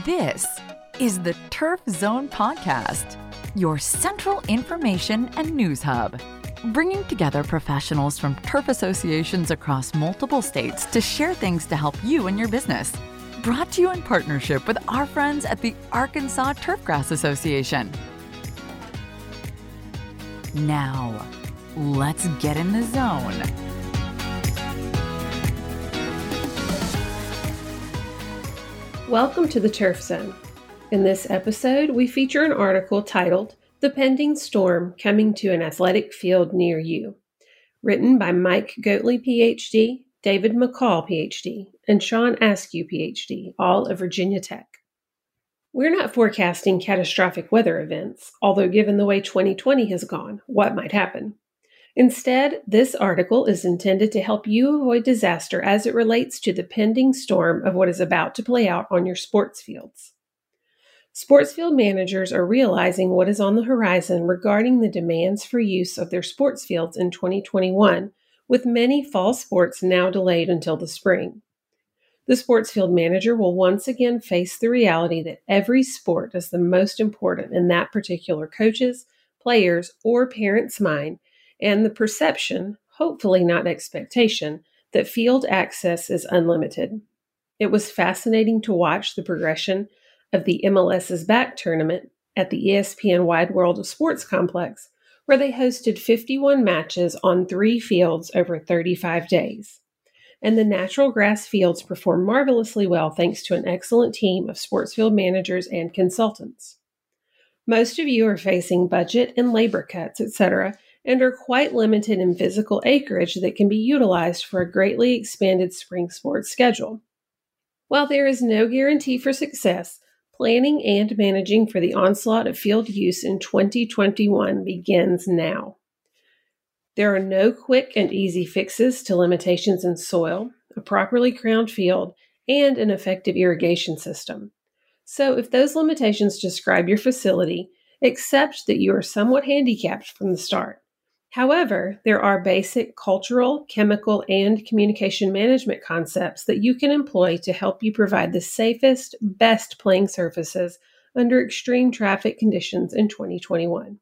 This is the Turf Zone Podcast, your central information and news hub, bringing together professionals from turf associations across multiple states to share things to help you and your business. Brought to you in partnership with our friends at the Arkansas Turfgrass Association. Now, let's get in the zone. Welcome to the Turf Zone. In this episode, we feature an article titled "The Pending Storm Coming to an Athletic Field Near You," written by Mike Goatley, Ph.D., David McCall, Ph.D., and Sean Askew, Ph.D., all of Virginia Tech. We're not forecasting catastrophic weather events, although given the way 2020 has gone, what might happen? Instead, this article is intended to help you avoid disaster as it relates to the pending storm of what is about to play out on your sports fields. Sports field managers are realizing what is on the horizon regarding the demands for use of their sports fields in 2021, with many fall sports now delayed until the spring. The sports field manager will once again face the reality that every sport is the most important in that particular coach's, players, or parent's mind, and the perception, hopefully not expectation, that field access is unlimited. It was fascinating to watch the progression of the MLS's back tournament at the ESPN Wide World of Sports complex, where they hosted 51 matches on 3 fields over 35 days. And the natural grass fields performed marvelously well thanks to an excellent team of sports field managers and consultants. Most of you are facing budget and labor cuts, etc., and are quite limited in physical acreage that can be utilized for a greatly expanded spring sports schedule. While there is no guarantee for success, planning and managing for the onslaught of field use in 2021 begins now. There are no quick and easy fixes to limitations in soil, a properly crowned field, and an effective irrigation system. So if those limitations describe your facility, accept that you are somewhat handicapped from the start. However, there are basic cultural, chemical, and communication management concepts that you can employ to help you provide the safest, best playing surfaces under extreme traffic conditions in 2021.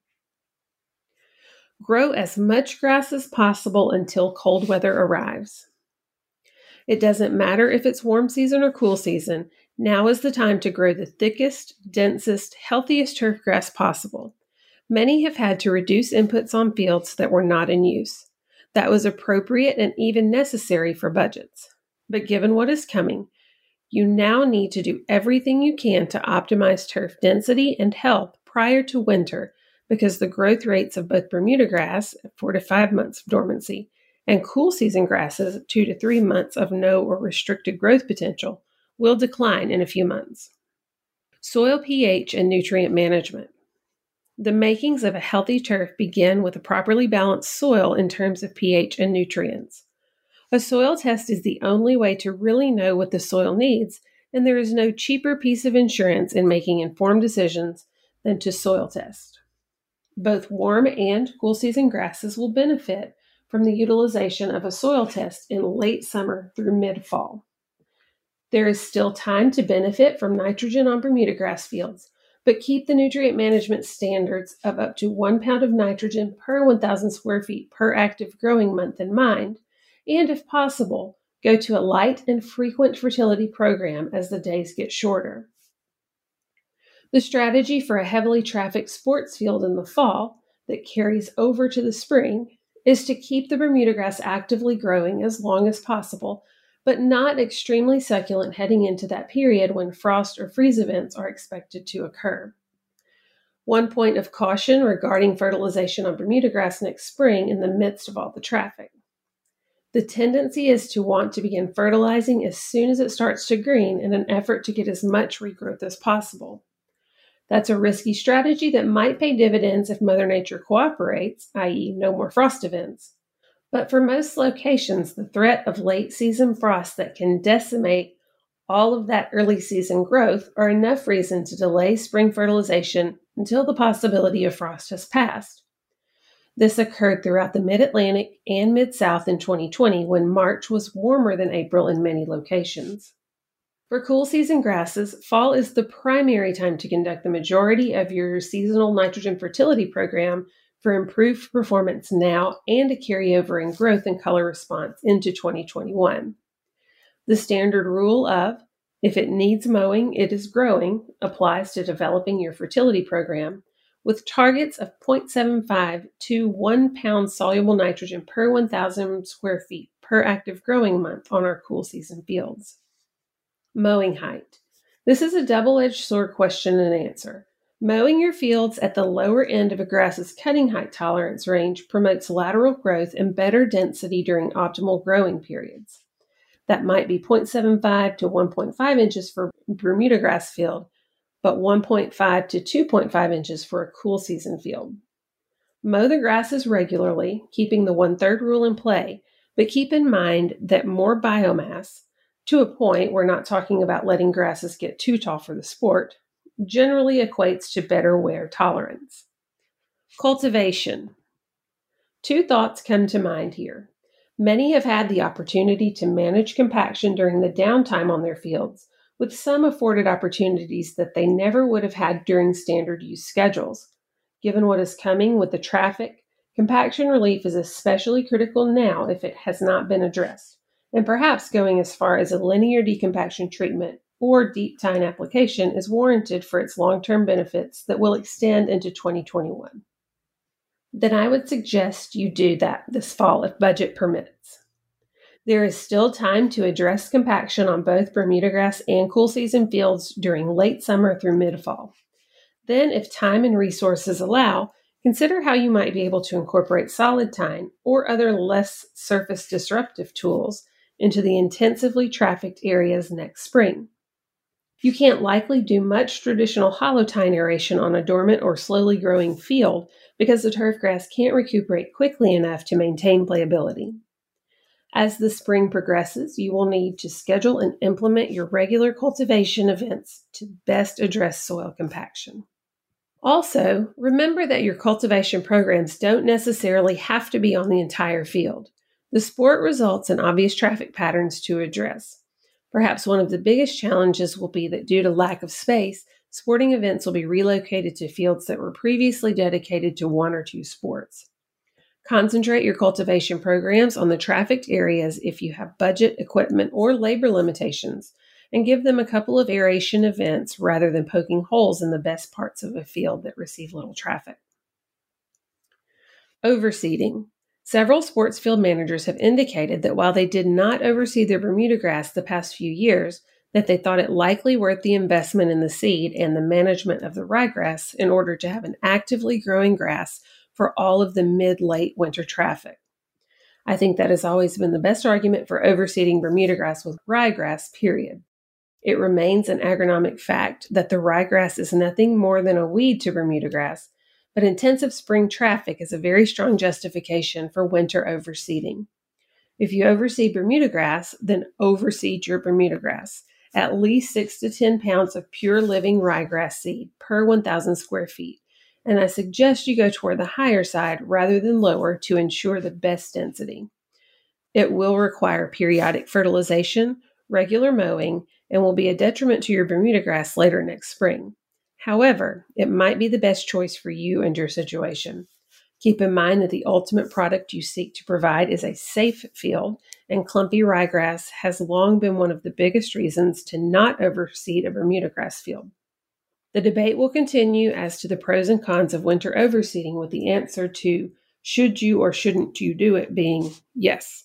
Grow as much grass as possible until cold weather arrives. It doesn't matter if it's warm season or cool season, now is the time to grow the thickest, densest, healthiest turf grass possible. Many have had to reduce inputs on fields that were not in use. That was appropriate and even necessary for budgets. But given what is coming, you now need to do everything you can to optimize turf density and health prior to winter, because the growth rates of both Bermuda grass, 4 to 5 months of dormancy, and cool season grasses, 2 to 3 months of no or restricted growth potential, will decline in a few months. Soil pH and nutrient management. The makings of a healthy turf begin with a properly balanced soil in terms of pH and nutrients. A soil test is the only way to really know what the soil needs, and there is no cheaper piece of insurance in making informed decisions than to soil test. Both warm and cool season grasses will benefit from the utilization of a soil test in late summer through mid-fall. There is still time to benefit from nitrogen on Bermuda grass fields, but keep the nutrient management standards of up to 1 pound of nitrogen per 1,000 square feet per active growing month in mind, and if possible, go to a light and frequent fertility program as the days get shorter. The strategy for a heavily trafficked sports field in the fall that carries over to the spring is to keep the Bermuda grass actively growing as long as possible, but not extremely succulent heading into that period when frost or freeze events are expected to occur. One point of caution regarding fertilization on Bermuda grass next spring in the midst of all the traffic. The tendency is to want to begin fertilizing as soon as it starts to green in an effort to get as much regrowth as possible. That's a risky strategy that might pay dividends if Mother Nature cooperates, i.e. no more frost events. But for most locations, the threat of late-season frost that can decimate all of that early season growth are enough reason to delay spring fertilization until the possibility of frost has passed. This occurred throughout the Mid-Atlantic and Mid-South in 2020 when March was warmer than April in many locations. For cool season grasses, fall is the primary time to conduct the majority of your seasonal nitrogen fertility program for improved performance now and a carryover in growth and color response into 2021. The standard rule of, if it needs mowing, it is growing, applies to developing your fertility program, with targets of 0.75 to 1 pound soluble nitrogen per 1,000 square feet per active growing month on our cool season fields. Mowing height. This is a double-edged sword question and answer. Mowing your fields at the lower end of a grass's cutting height tolerance range promotes lateral growth and better density during optimal growing periods. That might be 0.75 to 1.5 inches for Bermuda grass field, but 1.5 to 2.5 inches for a cool season field. Mow the grasses regularly, keeping the 1/3 rule in play, but keep in mind that more biomass, to a point, we're not talking about letting grasses get too tall for the sport, generally equates to better wear tolerance. Cultivation. Two thoughts come to mind here. Many have had the opportunity to manage compaction during the downtime on their fields, with some afforded opportunities that they never would have had during standard use schedules. Given what is coming with the traffic, compaction relief is especially critical now if it has not been addressed, and perhaps going as far as a linear decompaction treatment or deep tine application is warranted for its long-term benefits that will extend into 2021. Then I would suggest you do that this fall if budget permits. There is still time to address compaction on both Bermuda grass and cool season fields during late summer through mid-fall. Then, if time and resources allow, consider how you might be able to incorporate solid tine or other less surface disruptive tools into the intensively trafficked areas next spring. You can't likely do much traditional hollow tine aeration on a dormant or slowly growing field because the turf grass can't recuperate quickly enough to maintain playability. As the spring progresses, you will need to schedule and implement your regular cultivation events to best address soil compaction. Also, remember that your cultivation programs don't necessarily have to be on the entire field. The sport results in obvious traffic patterns to address. Perhaps one of the biggest challenges will be that due to lack of space, sporting events will be relocated to fields that were previously dedicated to one or two sports. Concentrate your cultivation programs on the trafficked areas if you have budget, equipment, or labor limitations, and give them a couple of aeration events rather than poking holes in the best parts of a field that receive little traffic. Overseeding. Several sports field managers have indicated that while they did not overseed their Bermuda grass the past few years, that they thought it likely worth the investment in the seed and the management of the ryegrass in order to have an actively growing grass for all of the mid-late winter traffic. I think that has always been the best argument for overseeding Bermuda grass with ryegrass, period. It remains an agronomic fact that the ryegrass is nothing more than a weed to Bermuda grass, but intensive spring traffic is a very strong justification for winter overseeding. If you overseed Bermuda grass, then overseed your Bermuda grass. At least 6 to 10 pounds of pure living ryegrass seed per 1,000 square feet, and I suggest you go toward the higher side rather than lower to ensure the best density. It will require periodic fertilization, regular mowing, and will be a detriment to your Bermuda grass later next spring. However, it might be the best choice for you and your situation. Keep in mind that the ultimate product you seek to provide is a safe field, and clumpy ryegrass has long been one of the biggest reasons to not overseed a Bermuda grass field. The debate will continue as to the pros and cons of winter overseeding, with the answer to should you or shouldn't you do it being yes.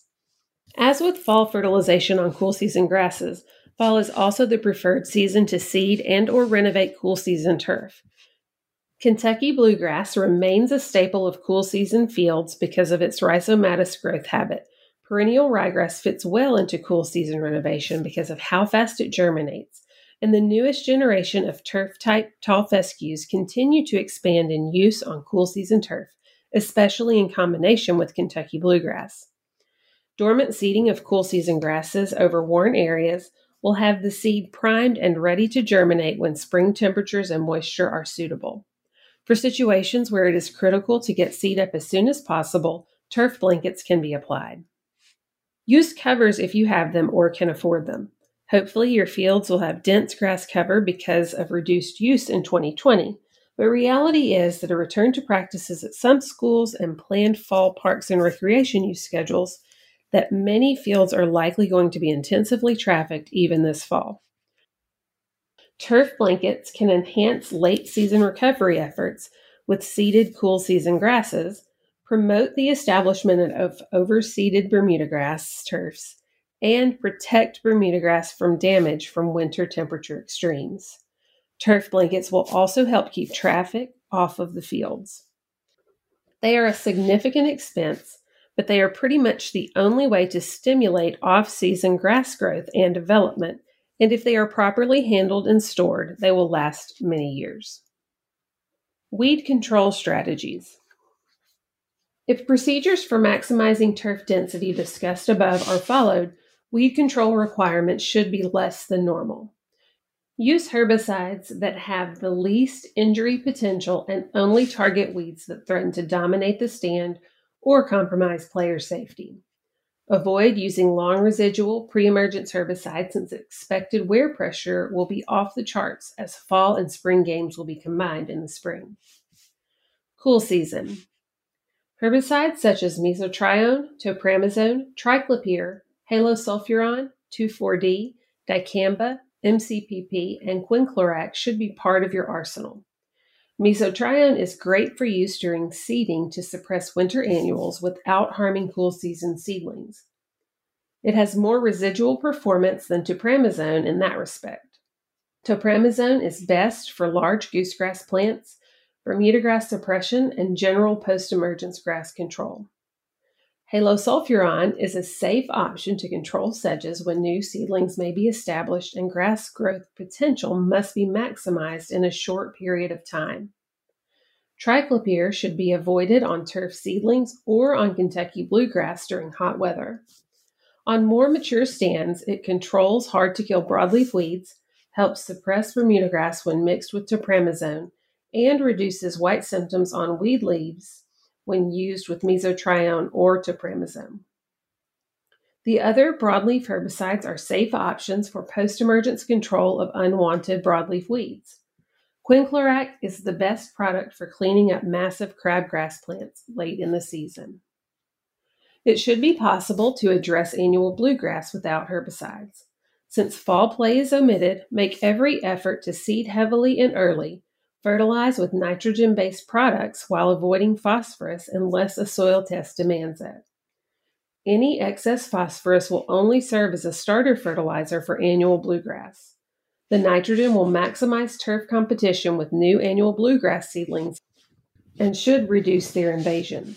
As with fall fertilization on cool season grasses, fall is also the preferred season to seed and or renovate cool season turf. Kentucky bluegrass remains a staple of cool season fields because of its rhizomatous growth habit. Perennial ryegrass fits well into cool season renovation because of how fast it germinates, and the newest generation of turf-type tall fescues continue to expand in use on cool season turf, especially in combination with Kentucky bluegrass. Dormant seeding of cool season grasses over worn areas will have the seed primed and ready to germinate when spring temperatures and moisture are suitable. For situations where it is critical to get seed up as soon as possible, turf blankets can be applied. Use covers if you have them or can afford them. Hopefully, your fields will have dense grass cover because of reduced use in 2020, but reality is that a return to practices at some schools and planned fall parks and recreation use schedules that many fields are likely going to be intensively trafficked even this fall. Turf blankets can enhance late-season recovery efforts with seeded cool season grasses, promote the establishment of overseeded Bermuda grass turfs, and protect Bermuda grass from damage from winter temperature extremes. Turf blankets will also help keep traffic off of the fields. They are a significant expense, but they are pretty much the only way to stimulate off-season grass growth and development, and if they are properly handled and stored, they will last many years. Weed control strategies. If procedures for maximizing turf density discussed above are followed, weed control requirements should be less than normal. Use herbicides that have the least injury potential and only target weeds that threaten to dominate the stand or compromise player safety. Avoid using long residual pre-emergence herbicides since expected wear pressure will be off the charts as fall and spring games will be combined in the spring. Cool season. Herbicides such as mesotrione, topramazone, triclopyr, halosulfuron, 2,4-D, dicamba, MCPP, and quinclorac should be part of your arsenal. Mesotrione is great for use during seeding to suppress winter annuals without harming cool season seedlings. It has more residual performance than topramazone in that respect. Topramazone is best for large goosegrass plants, Bermuda grass suppression, and general post-emergence grass control. Halosulfuron is a safe option to control sedges when new seedlings may be established and grass growth potential must be maximized in a short period of time. Triclopyr should be avoided on turf seedlings or on Kentucky bluegrass during hot weather. On more mature stands, it controls hard-to-kill broadleaf weeds, helps suppress Bermuda grass when mixed with topramazone, and reduces white symptoms on weed leaves when used with mesotrione or topramazone. The other broadleaf herbicides are safe options for post-emergence control of unwanted broadleaf weeds. Quinclorac is the best product for cleaning up massive crabgrass plants late in the season. It should be possible to address annual bluegrass without herbicides. Since fall play is omitted, make every effort to seed heavily and early, fertilize with nitrogen-based products while avoiding phosphorus unless a soil test demands it. Any excess phosphorus will only serve as a starter fertilizer for annual bluegrass. The nitrogen will maximize turf competition with new annual bluegrass seedlings and should reduce their invasion.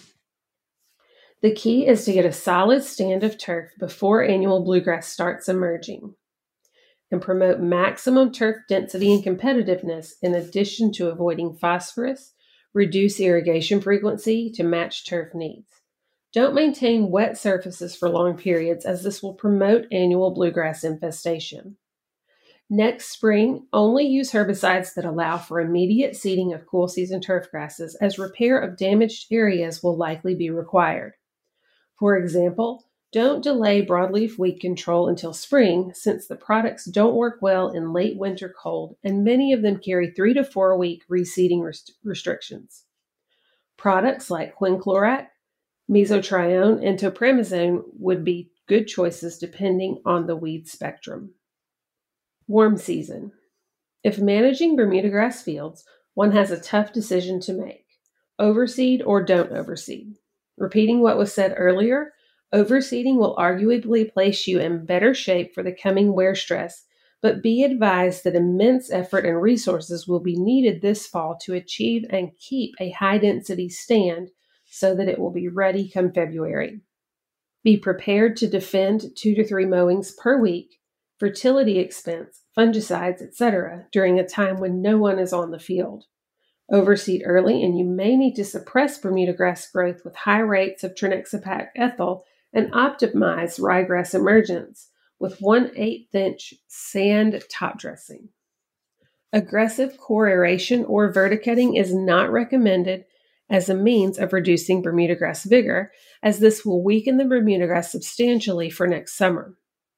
The key is to get a solid stand of turf before annual bluegrass starts emerging and promote maximum turf density and competitiveness in addition to avoiding phosphorus, reduce irrigation frequency to match turf needs. Don't maintain wet surfaces for long periods as this will promote annual bluegrass infestation. Next spring, only use herbicides that allow for immediate seeding of cool season turf grasses as repair of damaged areas will likely be required. For example, don't delay broadleaf weed control until spring since the products don't work well in late winter cold and many of them carry 3 to 4 week reseeding restrictions. Products like quinclorac, mesotrione, and topramazone would be good choices depending on the weed spectrum. Warm season. If managing Bermuda grass fields, one has a tough decision to make. Overseed or don't overseed. Repeating what was said earlier, overseeding will arguably place you in better shape for the coming wear stress, but be advised that immense effort and resources will be needed this fall to achieve and keep a high-density stand so that it will be ready come February. Be prepared to defend 2 to 3 mowings per week, fertility expense, fungicides, etc. during a time when no one is on the field. Overseed early and you may need to suppress Bermuda grass growth with high rates of trinexapac ethyl and optimize ryegrass emergence with 1/8 inch sand top dressing. Aggressive core aeration or verticutting is not recommended as a means of reducing Bermuda grass vigor, as this will weaken the Bermuda grass substantially for next summer.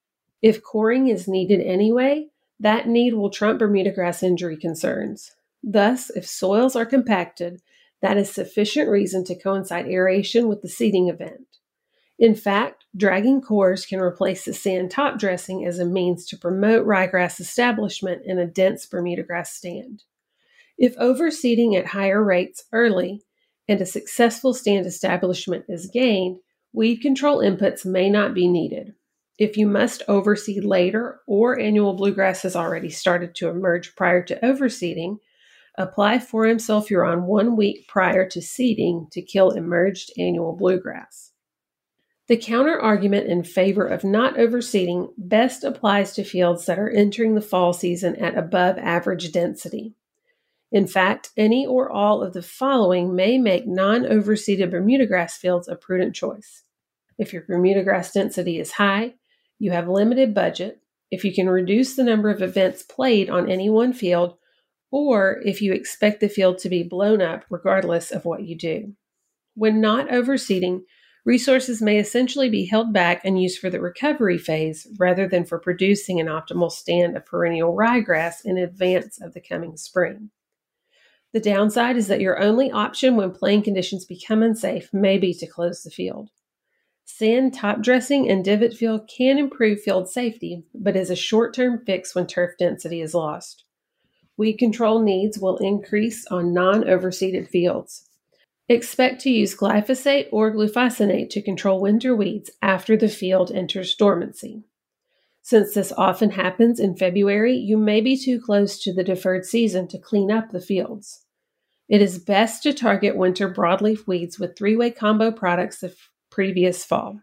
If coring is needed anyway, that need will trump Bermuda grass injury concerns. Thus, if soils are compacted, that is sufficient reason to coincide aeration with the seeding event. In fact, dragging cores can replace the sand top dressing as a means to promote ryegrass establishment in a dense Bermuda grass stand. If overseeding at higher rates early and a successful stand establishment is gained, weed control inputs may not be needed. If you must overseed later or annual bluegrass has already started to emerge prior to overseeding, apply 4-M-sulfuron 1 week prior to seeding to kill emerged annual bluegrass. The counter-argument in favor of not overseeding best applies to fields that are entering the fall season at above average density. In fact, any or all of the following may make non-overseeded Bermuda grass fields a prudent choice. If your Bermuda grass density is high, you have limited budget, if you can reduce the number of events played on any one field, or if you expect the field to be blown up regardless of what you do. When not overseeding, resources may essentially be held back and used for the recovery phase rather than for producing an optimal stand of perennial ryegrass in advance of the coming spring. The downside is that your only option when playing conditions become unsafe may be to close the field. Sand top dressing and divot fill can improve field safety, but is a short-term fix when turf density is lost. Weed control needs will increase on non-overseeded fields. Expect to use glyphosate or glufosinate to control winter weeds after the field enters dormancy. Since this often happens in February, you may be too close to the deferred season to clean up the fields. It is best to target winter broadleaf weeds with 3-way combo products the previous fall.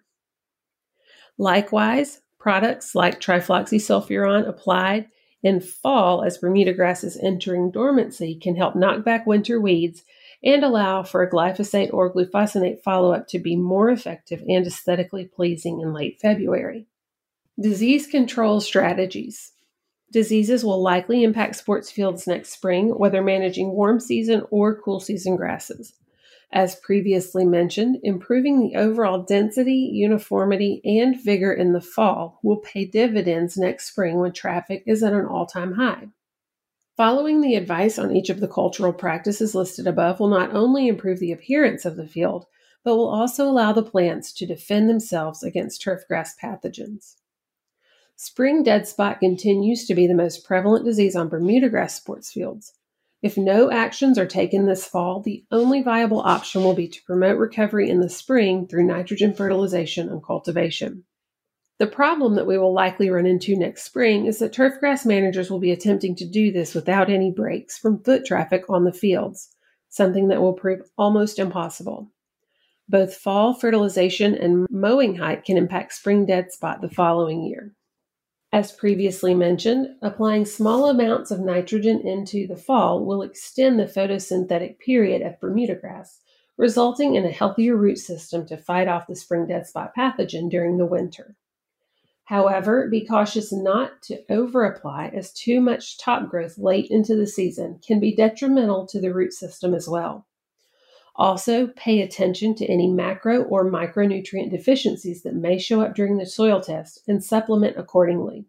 Likewise, products like trifloxysulfuron applied in fall as Bermuda grass is entering dormancy can help knock back winter weeds and allow for a glyphosate or glufosinate follow-up to be more effective and aesthetically pleasing in late February. Disease control strategies. Diseases will likely impact sports fields next spring, whether managing warm season or cool season grasses. As previously mentioned, improving the overall density, uniformity, and vigor in the fall will pay dividends next spring when traffic is at an all-time high. Following the advice on each of the cultural practices listed above will not only improve the appearance of the field, but will also allow the plants to defend themselves against turfgrass pathogens. Spring dead spot continues to be the most prevalent disease on Bermuda grass sports fields. If no actions are taken this fall, the only viable option will be to promote recovery in the spring through nitrogen fertilization and cultivation. The problem that we will likely run into next spring is that turfgrass managers will be attempting to do this without any breaks from foot traffic on the fields, something that will prove almost impossible. Both fall fertilization and mowing height can impact spring dead spot the following year. As previously mentioned, applying small amounts of nitrogen into the fall will extend the photosynthetic period of Bermuda grass, resulting in a healthier root system to fight off the spring dead spot pathogen during the winter. However, be cautious not to overapply, as too much top growth late into the season can be detrimental to the root system as well. Also, pay attention to any macro or micronutrient deficiencies that may show up during the soil test and supplement accordingly.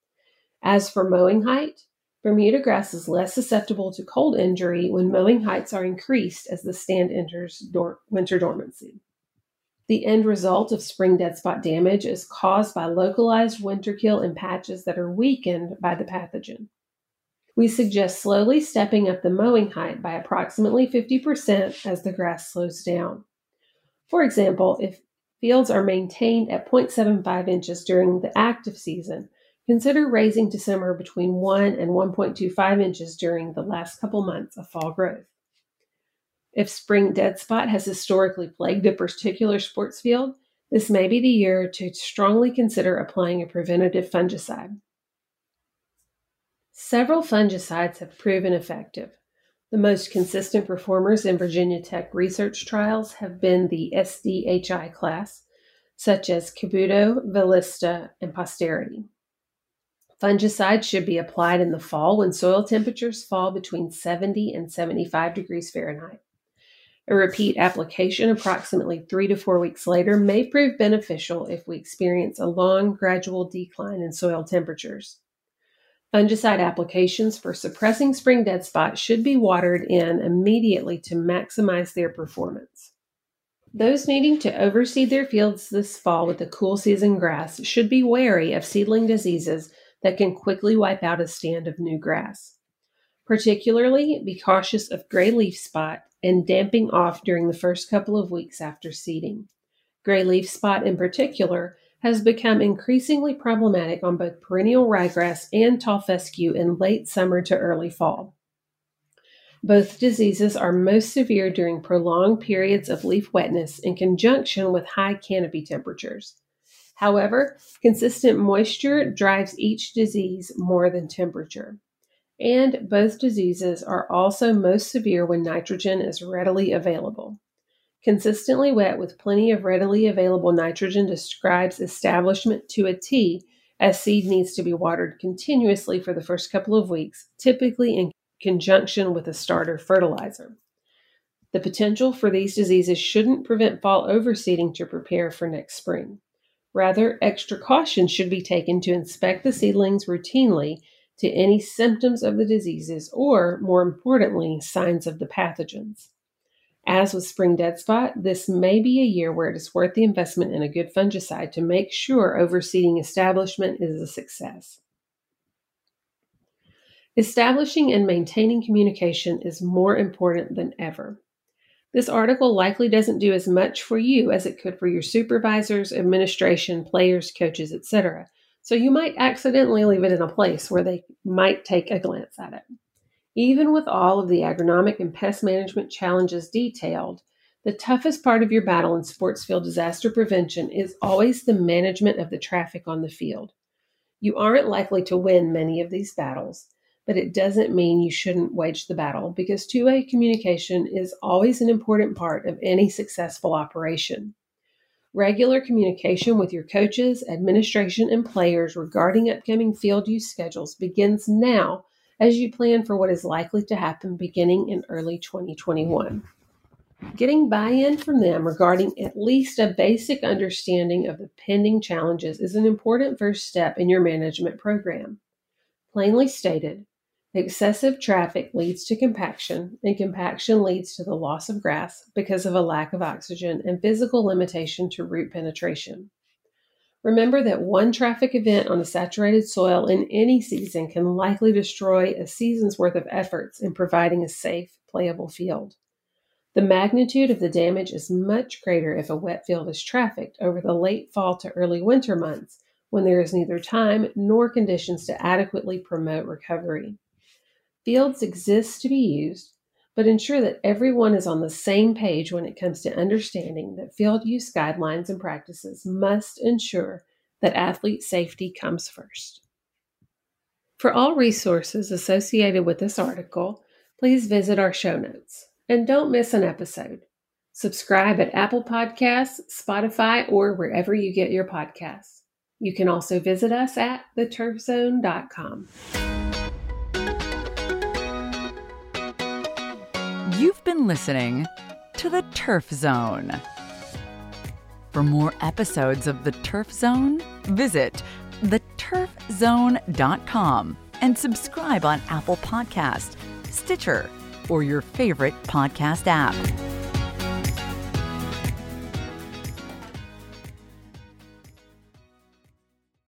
As for mowing height, Bermuda grass is less susceptible to cold injury when mowing heights are increased as the stand enters winter dormancy. The end result of spring dead spot damage is caused by localized winter kill in patches that are weakened by the pathogen. We suggest slowly stepping up the mowing height by approximately 50% as the grass slows down. For example, if fields are maintained at 0.75 inches during the active season, consider raising to somewhere between 1 and 1.25 inches during the last couple months of fall growth. If spring dead spot has historically plagued a particular sports field, this may be the year to strongly consider applying a preventative fungicide. Several fungicides have proven effective. The most consistent performers in Virginia Tech research trials have been the SDHI class, such as Cabuto, Valista, and Posterity. Fungicides should be applied in the fall when soil temperatures fall between 70 and 75 degrees Fahrenheit. A repeat application approximately 3 to 4 weeks later may prove beneficial if we experience a long, gradual decline in soil temperatures. Fungicide applications for suppressing spring dead spot should be watered in immediately to maximize their performance. Those needing to overseed their fields this fall with the cool season grass should be wary of seedling diseases that can quickly wipe out a stand of new grass. Particularly, be cautious of gray leaf spot and damping off during the first couple of weeks after seeding. Gray leaf spot in particular has become increasingly problematic on both perennial ryegrass and tall fescue in late summer to early fall. Both diseases are most severe during prolonged periods of leaf wetness in conjunction with high canopy temperatures. However, consistent moisture drives each disease more than temperature. And both diseases are also most severe when nitrogen is readily available. Consistently wet with plenty of readily available nitrogen describes establishment to a T, as seed needs to be watered continuously for the first couple of weeks, typically in conjunction with a starter fertilizer. The potential for these diseases shouldn't prevent fall overseeding to prepare for next spring. Rather, extra caution should be taken to inspect the seedlings routinely to any symptoms of the diseases or, more importantly, signs of the pathogens. As with spring dead spot, this may be a year where it is worth the investment in a good fungicide to make sure overseeding establishment is a success. Establishing and maintaining communication is more important than ever. This article likely doesn't do as much for you as it could for your supervisors, administration, players, coaches, etc., so you might accidentally leave it in a place where they might take a glance at it. Even with all of the agronomic and pest management challenges detailed, the toughest part of your battle in sports field disaster prevention is always the management of the traffic on the field. You aren't likely to win many of these battles, but it doesn't mean you shouldn't wage the battle, because two-way communication is always an important part of any successful operation. Regular communication with your coaches, administration, and players regarding upcoming field use schedules begins now as you plan for what is likely to happen beginning in early 2021. Getting buy-in from them regarding at least a basic understanding of the pending challenges is an important first step in your management program. Plainly stated, excessive traffic leads to compaction, and compaction leads to the loss of grass because of a lack of oxygen and physical limitation to root penetration. Remember that one traffic event on a saturated soil in any season can likely destroy a season's worth of efforts in providing a safe, playable field. The magnitude of the damage is much greater if a wet field is trafficked over the late fall to early winter months, when there is neither time nor conditions to adequately promote recovery. Fields exist to be used, but ensure that everyone is on the same page when it comes to understanding that field use guidelines and practices must ensure that athlete safety comes first. For all resources associated with this article, please visit our show notes. And don't miss an episode. Subscribe at Apple Podcasts, Spotify, or wherever you get your podcasts. You can also visit us at theturfzone.com. You've been listening to The Turf Zone. For more episodes of The Turf Zone, visit theturfzone.com and subscribe on Apple Podcasts, Stitcher, or your favorite podcast app.